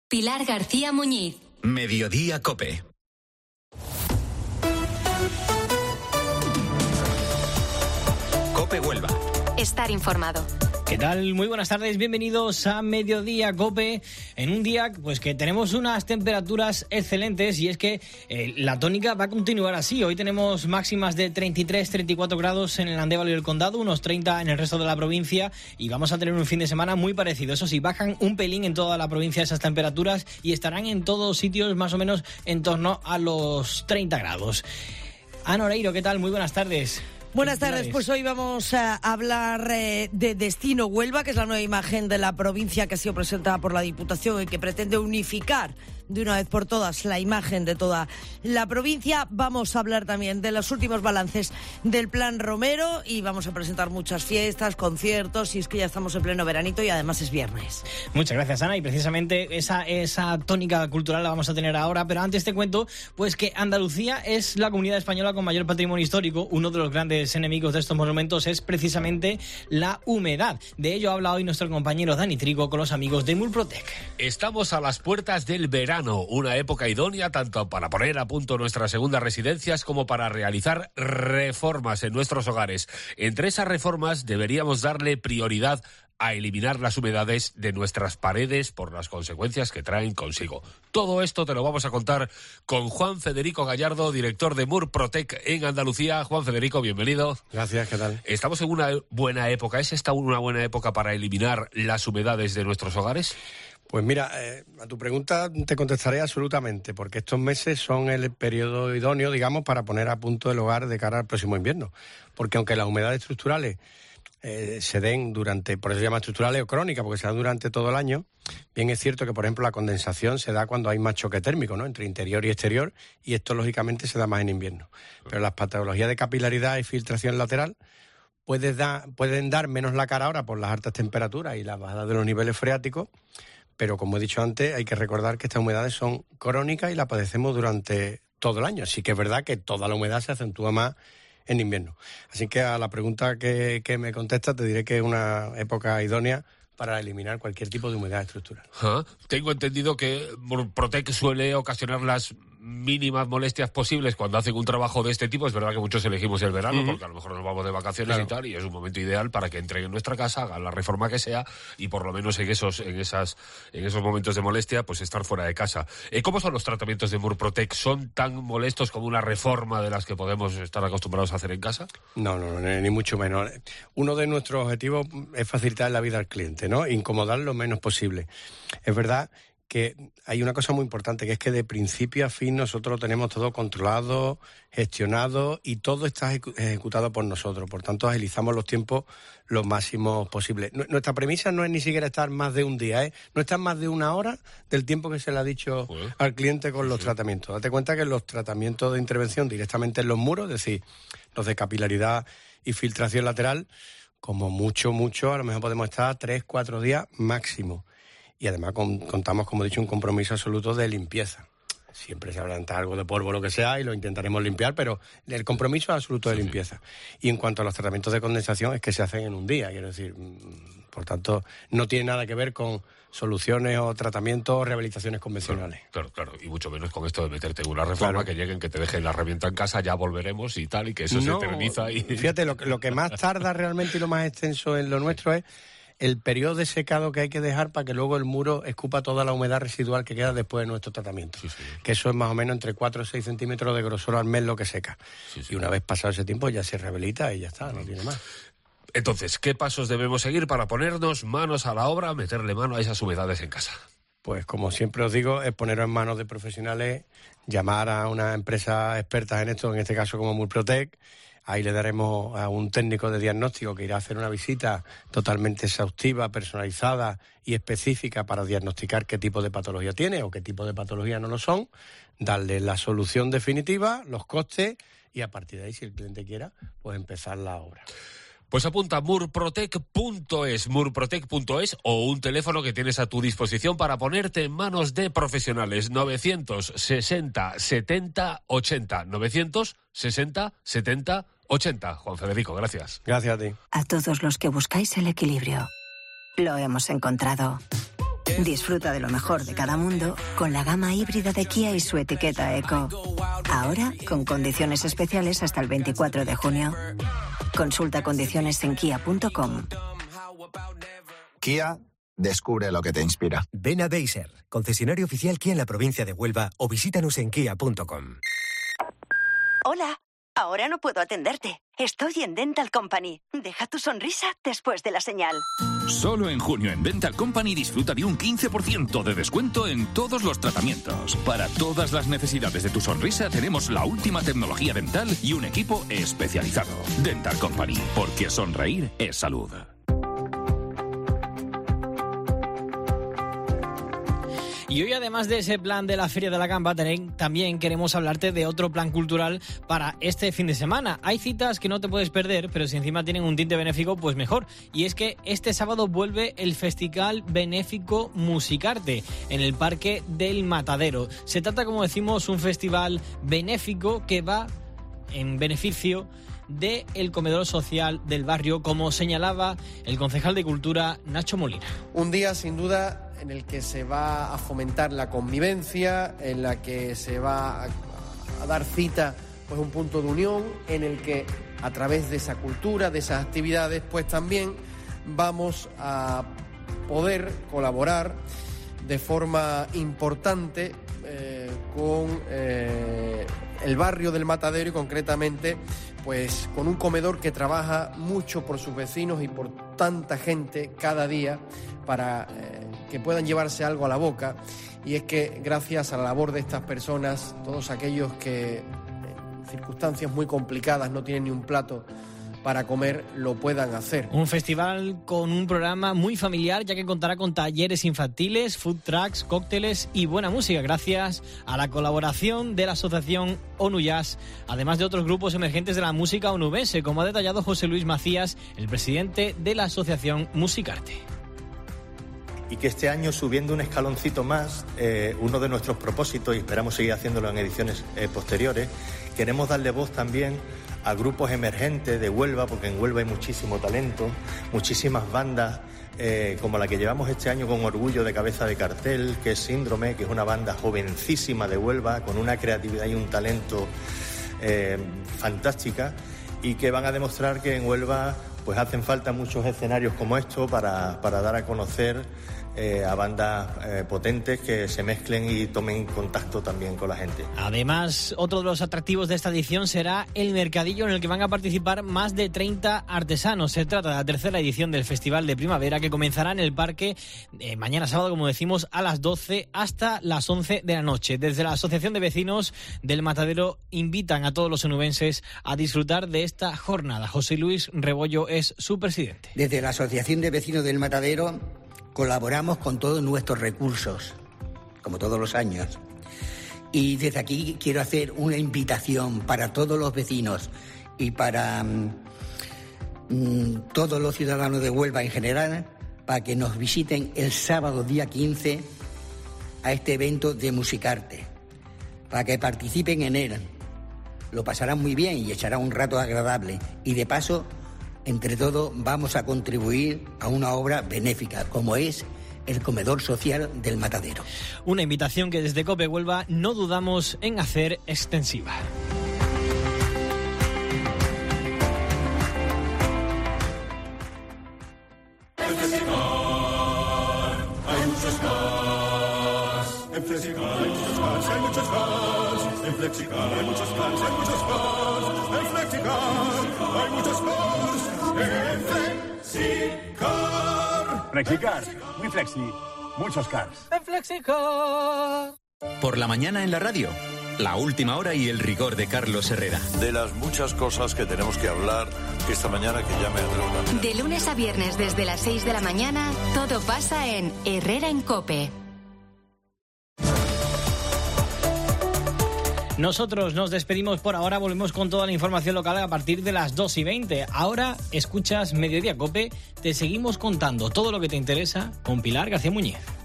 Pilar García Muñiz. Mediodía COPE. COPE Huelva. Estar informado. ¿Qué tal? Muy buenas tardes, bienvenidos a Mediodía COPE, en un día pues que tenemos unas temperaturas excelentes, y es que la tónica va a continuar así. Hoy tenemos máximas de 33-34 grados en el Andévalo y el Condado, unos 30 en el resto de la provincia, y vamos a tener un fin de semana muy parecido. Eso sí, bajan un pelín en toda la provincia esas temperaturas y estarán en todos sitios más o menos en torno a los 30 grados. Ana Oreiro, ¿qué tal? Muy buenas tardes. Buenas tardes, pues hoy vamos a hablar de Destino Huelva, que es la nueva imagen de la provincia que ha sido presentada por la Diputación y que pretende unificar de una vez por todas la imagen de toda la provincia. Vamos a hablar también de los últimos balances del Plan Romero y vamos a presentar muchas fiestas, conciertos, y es que ya estamos en pleno veranito y además es viernes. Muchas gracias, Ana, y precisamente esa tónica cultural la vamos a tener ahora, pero antes te cuento pues que Andalucía es la comunidad española con mayor patrimonio histórico. Uno de los grandes enemigos de estos monumentos es precisamente la humedad. De ello habla hoy nuestro compañero Dani Trigo con los amigos de Murprotec. Estamos a las puertas del verano, una época idónea tanto para poner a punto nuestras segundas residencias como para realizar reformas en nuestros hogares. Entre esas reformas deberíamos darle prioridad a eliminar las humedades de nuestras paredes por las consecuencias que traen consigo. Todo esto te lo vamos a contar con Juan Federico Gallardo, director de Murprotec en Andalucía. Juan Federico, bienvenido. Gracias, ¿qué tal? ¿Estamos en una buena época? ¿Es esta una buena época para eliminar las humedades de nuestros hogares? Pues mira, a tu pregunta te contestaré absolutamente, porque estos meses son el periodo idóneo, digamos, para poner a punto el hogar de cara al próximo invierno. Porque aunque las humedades estructurales se den durante, por eso se llama estructurales o crónicas, porque se dan durante todo el año, bien es cierto que, por ejemplo, la condensación se da cuando hay más choque térmico, ¿no?, entre interior y exterior, y esto, lógicamente, se da más en invierno. Pero las patologías de capilaridad y filtración lateral pueden dar menos la cara ahora por las altas temperaturas y la bajada de los niveles freáticos, pero como he dicho antes, hay que recordar que estas humedades son crónicas y las padecemos durante todo el año. Así que es verdad que toda la humedad se acentúa más en invierno. Así que a la pregunta que me contestas te diré que es una época idónea para eliminar cualquier tipo de humedad estructural. Tengo entendido que Murprotec suele ocasionar las mínimas molestias posibles cuando hacen un trabajo de este tipo. Es verdad que muchos elegimos el verano, porque a lo mejor nos vamos de vacaciones, claro, y tal, y es un momento ideal para que entreguen nuestra casa, hagan la reforma que sea, y por lo menos en esos momentos de molestia, pues estar fuera de casa. ¿Cómo son los tratamientos de Murprotec? ¿Son tan molestos como una reforma de las que podemos estar acostumbrados a hacer en casa? No, ni mucho menos. Uno de nuestros objetivos es facilitar la vida al cliente, ¿no? Incomodar lo menos posible. Es verdad que hay una cosa muy importante, que es que de principio a fin nosotros tenemos todo controlado, gestionado, y todo está ejecutado por nosotros. Por tanto, agilizamos los tiempos lo máximo posible. Nuestra premisa no es ni siquiera estar más de un día, no estar más de una hora del tiempo que se le ha dicho al cliente con los tratamientos. Date cuenta que los tratamientos de intervención directamente en los muros, es decir, los de capilaridad y filtración lateral, como mucho, a lo mejor podemos estar 3-4 días máximo. Y además contamos, como he dicho, un compromiso absoluto de limpieza. Siempre se habrá algo de polvo o lo que sea y lo intentaremos limpiar, pero el compromiso absoluto de limpieza. Y en cuanto a los tratamientos de condensación, es que se hacen en un día, quiero decir. Por tanto, no tiene nada que ver con soluciones o tratamientos o rehabilitaciones convencionales. Claro. Y mucho menos con esto de meterte en una reforma, que lleguen, que te dejen la herramienta en casa, ya volveremos y tal, y que eso se eterniza. Fíjate, lo que más tarda realmente y lo más extenso en lo nuestro es el periodo de secado que hay que dejar para que luego el muro escupa toda la humedad residual que queda después de nuestro tratamiento. Que eso es más o menos entre 4 o 6 centímetros de grosor al mes lo que seca. Y una vez pasado ese tiempo ya se rehabilita y ya está, no tiene más. Entonces, ¿qué pasos debemos seguir para ponernos manos a la obra, meterle mano a esas humedades en casa? Pues como siempre os digo, es poneros en manos de profesionales, llamar a una empresa experta en esto, en este caso como Murprotec. Ahí le daremos a un técnico de diagnóstico que irá a hacer una visita totalmente exhaustiva, personalizada y específica para diagnosticar qué tipo de patología tiene o qué tipo de patología no lo son, darle la solución definitiva, los costes, y a partir de ahí, si el cliente quiera, pues empezar la obra. Pues apunta murprotec.es o un teléfono que tienes a tu disposición para ponerte en manos de profesionales. 960 70 80. 960 70 80. Juan Federico, gracias. Gracias a ti. A todos los que buscáis el equilibrio, lo hemos encontrado. Disfruta de lo mejor de cada mundo con la gama híbrida de Kia y su etiqueta Eco. Ahora, con condiciones especiales hasta el 24 de junio. Consulta condiciones en kia.com. Kia, descubre lo que te inspira. Ven a Beiser, concesionario oficial Kia en la provincia de Huelva, o visítanos en kia.com. Hola, ahora no puedo atenderte. Estoy en Dental Company. Deja tu sonrisa después de la señal. Solo en junio en Dental Company disfruta de un 15% de descuento en todos los tratamientos. Para todas las necesidades de tu sonrisa tenemos la última tecnología dental y un equipo especializado. Dental Company, porque sonreír es salud. Y hoy, además de ese plan de la Feria de la Gamba, también queremos hablarte de otro plan cultural para este fin de semana. Hay citas que no te puedes perder, pero si encima tienen un tinte benéfico, pues mejor. Y es que este sábado vuelve el Festival Benéfico Musicarte en el Parque del Matadero. Se trata, como decimos, un festival benéfico que va en beneficio del comedor social del barrio, como señalaba el concejal de Cultura, Nacho Molina. Un día, sin duda, en el que se va a fomentar la convivencia, en la que se va a dar cita, pues un punto de unión, en el que a través de esa cultura, de esas actividades, pues también vamos a poder colaborar de forma importante con el barrio del Matadero y concretamente pues con un comedor que trabaja mucho por sus vecinos y por tanta gente cada día para que puedan llevarse algo a la boca. Y es que gracias a la labor de estas personas, todos aquellos que en circunstancias muy complicadas no tienen ni un plato para comer, lo puedan hacer. Un festival con un programa muy familiar, ya que contará con talleres infantiles, food trucks, cócteles y buena música, gracias a la colaboración de la asociación ONU Jazz, además de otros grupos emergentes de la música onubense, como ha detallado José Luis Macías, el presidente de la asociación Musicarte. Y que este año, subiendo un escaloncito más, uno de nuestros propósitos, y esperamos seguir haciéndolo en ediciones posteriores, queremos darle voz también a grupos emergentes de Huelva, porque en Huelva hay muchísimo talento, muchísimas bandas como la que llevamos este año con orgullo de cabeza de cartel, que es Síndrome, que es una banda jovencísima de Huelva, con una creatividad y un talento fantástica, y que van a demostrar que en Huelva pues hacen falta muchos escenarios como estos para dar a conocer a bandas potentes que se mezclen y tomen contacto también con la gente. Además, otro de los atractivos de esta edición será el mercadillo, en el que van a participar más de 30 artesanos. Se trata de la tercera edición del Festival de Primavera, que comenzará en el parque mañana sábado, como decimos, a las 12 hasta las 11 de la noche. Desde la Asociación de Vecinos del Matadero invitan a todos los onubenses a disfrutar de esta jornada. José Luis Rebollo es su presidente. Desde la Asociación de Vecinos del Matadero colaboramos con todos nuestros recursos, como todos los años. Y desde aquí quiero hacer una invitación para todos los vecinos y para todos los ciudadanos de Huelva en general, para que nos visiten el sábado día 15 a este evento de Musicarte, para que participen en él. Lo pasarán muy bien y echarán un rato agradable. Y de paso, entre todos vamos a contribuir a una obra benéfica, como es el comedor social del Matadero. Una invitación que desde COPE Huelva no dudamos en hacer extensiva. En Flexicar hay muchos más. En Flexicar hay muchos más, hay muchos más. En Flexicar hay muchos más, hay muchos más. En Flexicar hay muchos más. En Flexicar. Flexicar, muy flexi, muchos cars. En Flexicar. Por la mañana en la radio, la última hora y el rigor de Carlos Herrera. De las muchas cosas que tenemos que hablar esta mañana, que ya me atrevo. De lunes a viernes desde las 6 de la mañana, todo pasa en Herrera en COPE. Nosotros nos despedimos por ahora, volvemos con toda la información local a partir de las 2:20. Ahora escuchas Mediodía COPE, te seguimos contando todo lo que te interesa con Pilar García Muñiz.